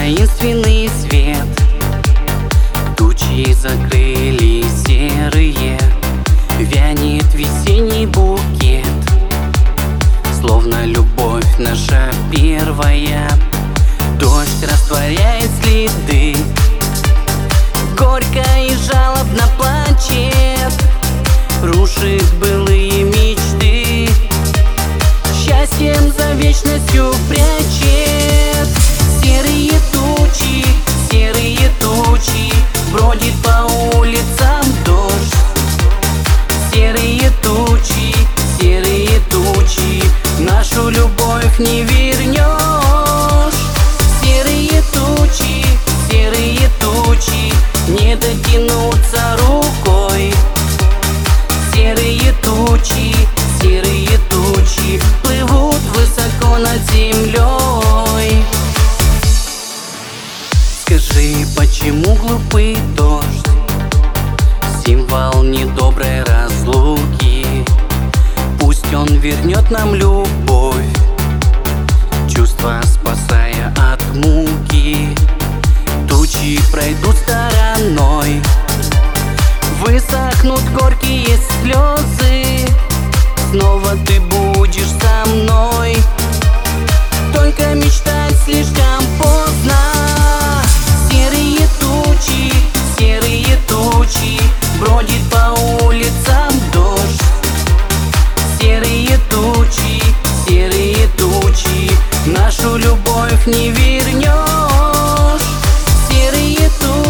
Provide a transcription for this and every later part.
таинственный свет. Тучи закрыли серые, вянет весенний букет. Словно любовь наша первая, дождь растворяет следы. Горько и жалобно плачет, рушит былые мечты. Счастьем за вечностью прячет. Серые тучи, бродит по улицам дождь. Серые тучи, нашу любовь не вернешь. Серые тучи, не дотянуться рукой. Серые тучи, плывут высоко над землей. Скажи, почему глупый дождь, символ недоброй разлуки? Пусть он вернет нам любовь, чувства спасая от муки. Тучи пройдут стороной, высохнут горькие слезы. Снова ты будешь со мной, только мечтать слишком поздно. Серые тучи, бродит по улицам дождь. Серые тучи, нашу любовь не вернешь. Серые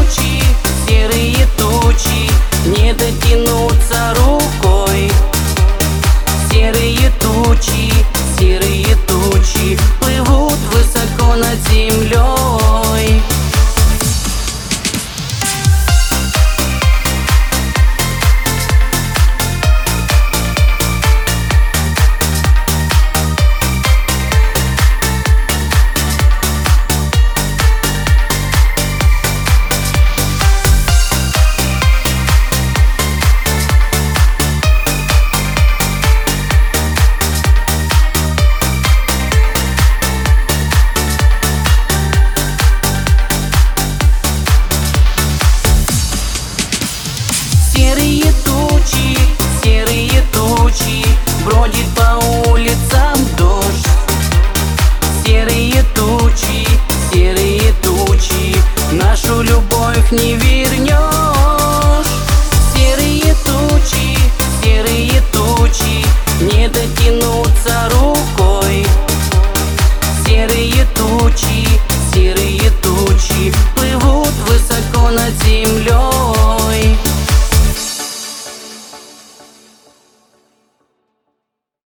тучи, не дотянуться рукой. Серые тучи, плывут высоко над землей. Серые тучи, бродит по улицам дождь. Серые тучи, нашу любовь не вернешь. Серые тучи, не дотянуться рукой. Серые тучи,